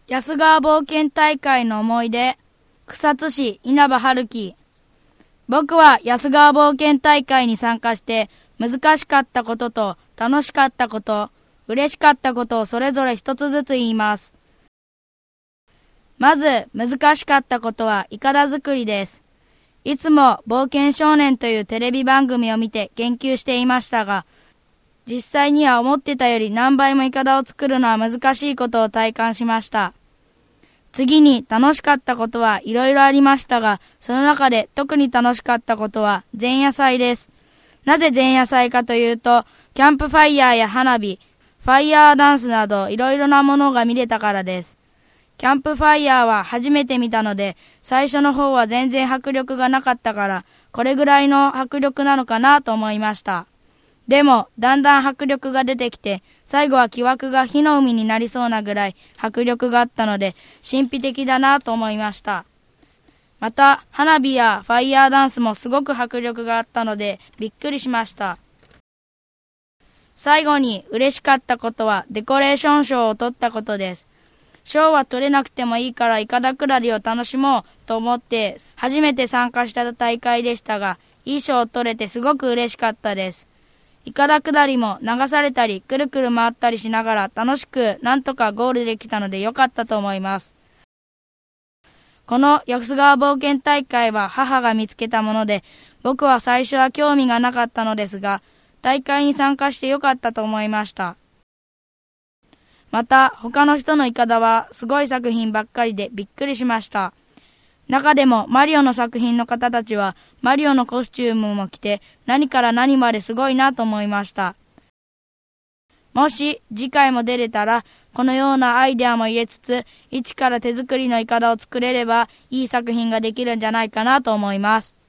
安川冒険大会の思い出、草津市稲葉春樹。僕は安川冒険大会に参加して難しかったことと楽しかったこと、嬉しかったことをそれぞれ一つずつ言います。まず難しかったことはイカダ作りです。いつも冒険少年というテレビ番組を見て研究していましたが、実際には思ってたより何倍もイカダを作るのは難しいことを体感しました。次に楽しかったことはいろいろありましたが、その中で特に楽しかったことは前夜祭です。なぜ前夜祭かというと、キャンプファイヤーや花火、ファイヤーダンスなどいろいろなものが見れたからです。キャンプファイヤーは初めて見たので、最初の方は全然迫力がなかったから、これぐらいの迫力なのかなと思いました。でも、だんだん迫力が出てきて、最後は木枠が火の海になりそうなぐらい迫力があったので、神秘的だなと思いました。また、花火やファイヤーダンスもすごく迫力があったので、びっくりしました。最後に嬉しかったことは、デコレーション賞を取ったことです。賞は取れなくてもいいからイカダ下りを楽しもうと思って、初めて参加した大会でしたが、いい賞を取れてすごく嬉しかったです。イカダ下りも流されたりくるくる回ったりしながら楽しくなんとかゴールできたので良かったと思います。この安川冒険大会は母が見つけたもので、僕は最初は興味がなかったのですが、大会に参加して良かったと思いました。また他の人のイカダはすごい作品ばっかりでびっくりしました。中でもマリオの作品の方たちはマリオのコスチュームも着て何から何まですごいなと思いました。もし次回も出れたらこのようなアイデアも入れつつ一から手作りのイカダを作れればいい作品ができるんじゃないかなと思います。